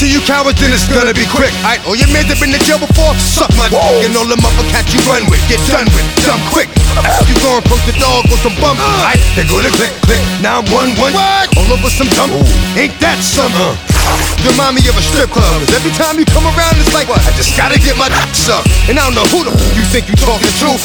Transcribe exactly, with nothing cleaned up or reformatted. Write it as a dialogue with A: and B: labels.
A: to you cowards, then it's gonna be quick. Alright, all your men that been to jail before, suck my dick. And all the motherfuckers you run with, get done with, dumb quick. After you go and approach the dog with some bump, alright, they go to click, click. Now I'm one, one, all over some dump. Ain't that something? You remind me of a strip club, 'cause every time you come around, it's like, what? I just gotta get my dick sucked. And I don't know who the f you think you talking to.